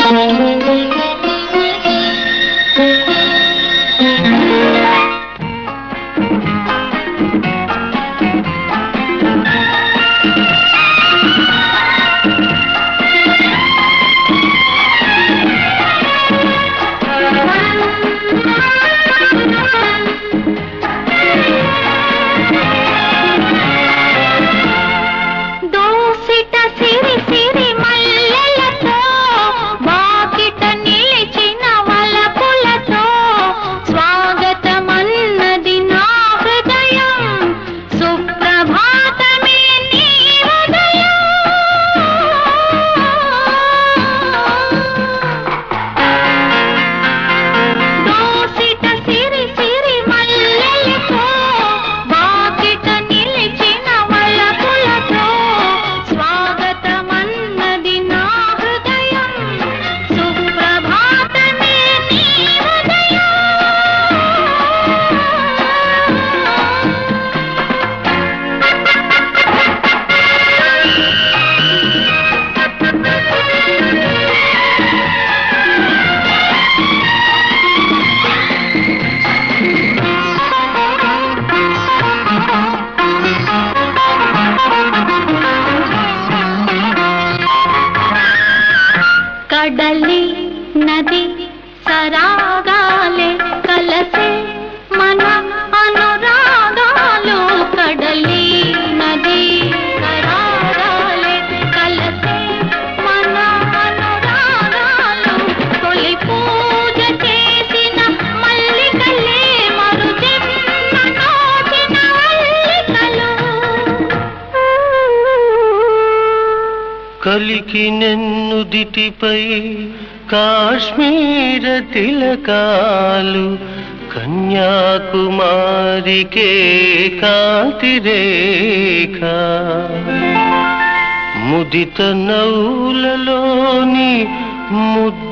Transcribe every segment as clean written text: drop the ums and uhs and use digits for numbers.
కడలి నది సరాగాలే కలసే మన అనురాగాలు కడలి నది సరాగాలే కలసే మన అనురాగాలు తొలి పూజ చేసిన మల్లికలే మరు జన్మ నోచిన మల్లికలు కలికి నెన్నుదిటిపై కాశ్మీర తిలకాలు కన్యాకుమారికే కాంతిరేఖ ముదిత నౌలలోని ముద్ద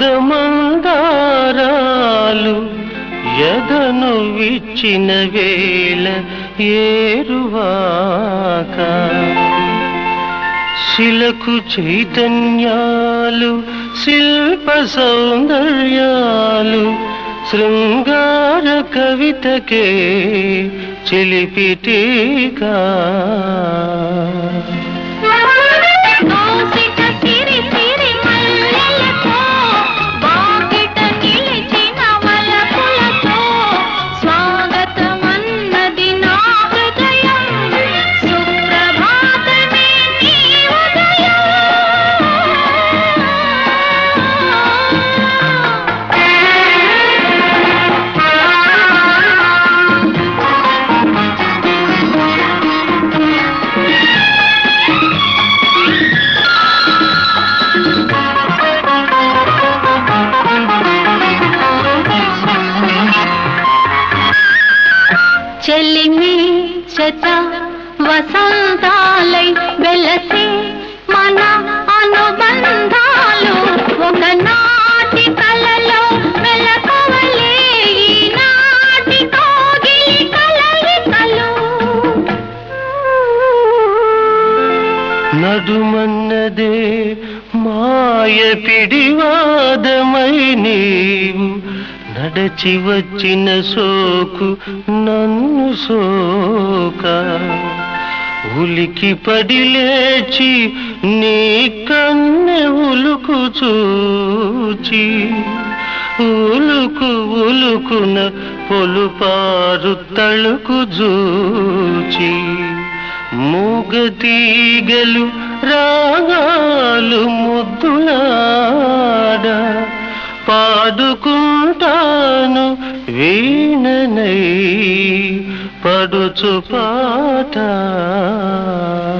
మందారాలు ఎదను విచ్చిన వేళ ఏరువాక శిలకు చైతన్యాలు శిల్ప సౌందర్యాలు శృంగార కవితకే చిలిపిటీకా చెలిమి శత వసంతాలై వెలసే మన అనుబంధాలు ఒకనాటి కలలో మెలకువలే ఈనాటి కోగిలి కలయికలు నడుమన్నదే మాయ పిడివాదమై నీవు నడచి వచ్చిన సోకు నన్ను సోక ఉలికి పడి లేచి నీ కన్నె ఉలుకు చూచి ఉలుకు ఉలుకున పొలుపారు తళుకు జూచి మూగతీగలు రాగాలు ముద్దులాడ పాడుకుంటాను వీణనై పడుచు పాట.